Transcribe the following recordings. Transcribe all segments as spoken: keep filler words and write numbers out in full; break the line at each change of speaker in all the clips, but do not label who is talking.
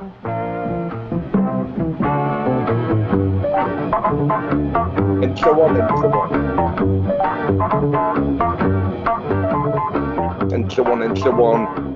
and so on and so on and so on and so on.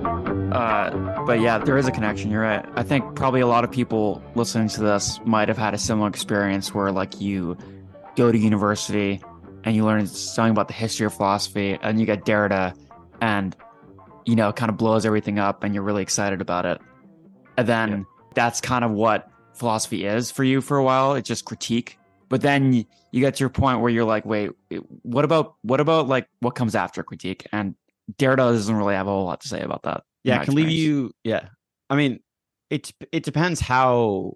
Uh, but yeah, there is a connection. You're right. I think probably a lot of people listening to this might have had a similar experience where like you go to university and you learn something about the history of philosophy and you get Derrida and, you know, it kind of blows everything up and you're really excited about it. And then yeah. that's kind of what philosophy is for you for a while. It's just critique. But then you, you get to your point where you're like, wait, what about, what about like what comes after critique? And Derrida doesn't really have a whole lot to say about that.
Yeah, it can leave you. Yeah. I mean, it, it depends how,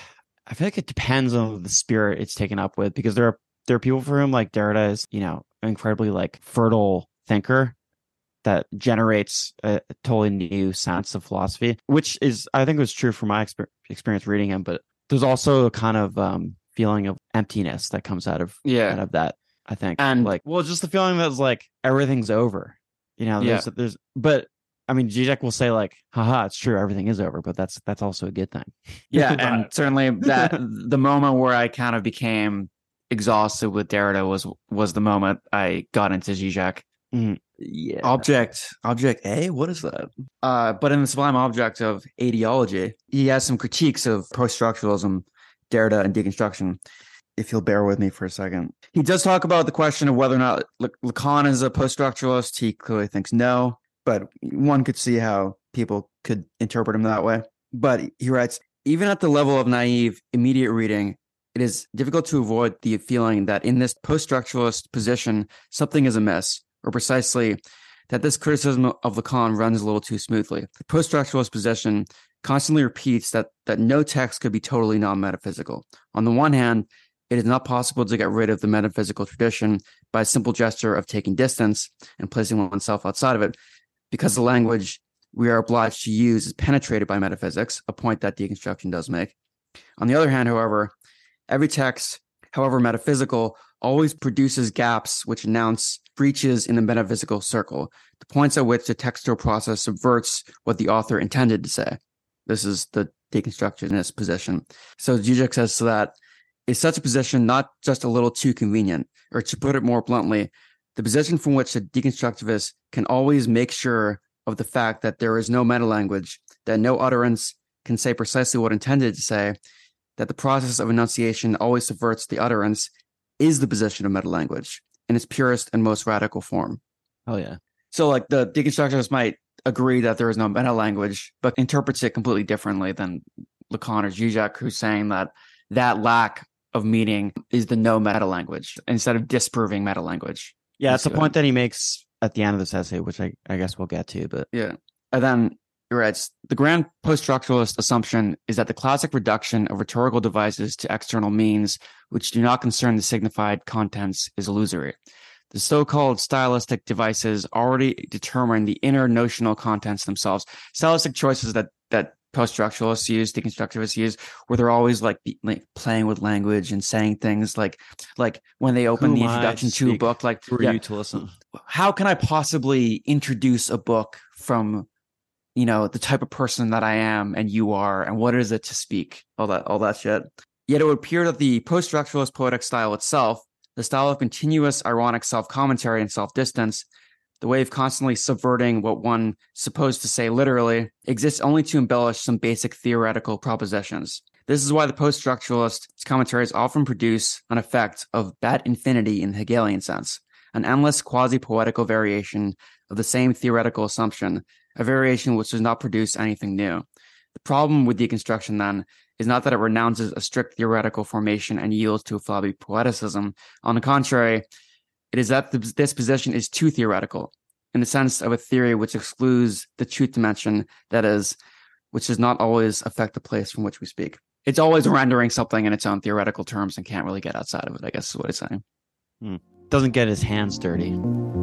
I feel like it depends on the spirit it's taken up with, because there are, there are people for whom like Derrida is, you know, an incredibly like fertile thinker that generates a, a totally new sense of philosophy, which is, I think was true for my exper- experience reading him. But there's also a kind of um, feeling of emptiness that comes out of,
yeah.
out of that, I think.
And
like, well, just the feeling that it's like everything's over, you know, there's, yeah. there's, but I mean, Zizek will say like, haha, it's true, everything is over, but that's, that's also a good thing.
Yeah. And certainly that the moment where I kind of became exhausted with Derrida was, was the moment I got into Zizek.
Mm-hmm.
Yeah.
Object, object A? What is that?
Uh, but in the Sublime Object of Ideology, he has some critiques of post-structuralism, Derrida, and deconstruction. If you'll bear with me for a second. He does talk about the question of whether or not Lacan is a post-structuralist. He clearly thinks no, but one could see how people could interpret him that way. But he writes, even at the level of naive, immediate reading, it is difficult to avoid the feeling that in this post-structuralist position, something is amiss, or precisely that this criticism of Lacan runs a little too smoothly. The post-structuralist position constantly repeats that, that no text could be totally non-metaphysical. On the one hand, it is not possible to get rid of the metaphysical tradition by a simple gesture of taking distance and placing oneself outside of it, because the language we are obliged to use is penetrated by metaphysics, a point that deconstruction does make. On the other hand, however, every text, however metaphysical, always produces gaps which announce breaches in the metaphysical circle, the points at which the textual process subverts what the author intended to say. This is the deconstructionist position. So Zizek says to that, is such a position not just a little too convenient, or to put it more bluntly, the position from which the deconstructivist can always make sure of the fact that there is no meta-language, that no utterance can say precisely what intended to say, that the process of enunciation always subverts the utterance, is the position of meta-language in its purest and most radical form.
Oh, yeah.
So like the deconstructionists might agree that there is no meta-language, but interprets it completely differently than Lacan or Zizek, who's saying that that lack of meaning is the no meta-language instead of disproving meta-language.
Yeah, it's the point that he makes at the end of this essay, which I, I guess we'll get to. But
yeah. And then he writes, the grand post-structuralist assumption is that the classic reduction of rhetorical devices to external means, which do not concern the signified contents, is illusory. The so-called stylistic devices already determine the inner notional contents themselves. Stylistic choices that that post-structuralists use, deconstructivists use, where they're always like, be, like playing with language and saying things like, like when they open
Who
the
am I
introduction
to
to a
speak
book, like,
for
yeah,
you to listen.
How can I possibly introduce a book from, you know, the type of person that I am and you are, and what is it to speak? All that, all that shit. Yet it would appear that the post-structuralist poetic style itself, the style of continuous ironic self-commentary and self-distance, the way of constantly subverting what one supposed to say literally, exists only to embellish some basic theoretical propositions. This is why the post-structuralist commentaries often produce an effect of bad infinity in the Hegelian sense, an endless quasi-poetical variation of the same theoretical assumption, a variation which does not produce anything new. The problem with deconstruction, then, is not that it renounces a strict theoretical formation and yields to a flabby poeticism. On the contrary, it is that this position is too theoretical, in the sense of a theory which excludes the truth dimension, that is, which does not always affect the place from which we speak. It's always rendering something in its own theoretical terms and can't really get outside of it, I guess is what it's saying.
Hmm. Doesn't get his hands dirty.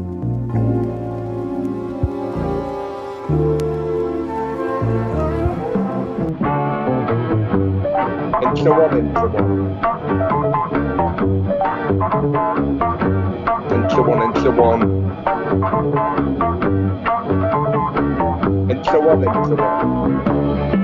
And so on and so on. And so on and so on. And so on and so on.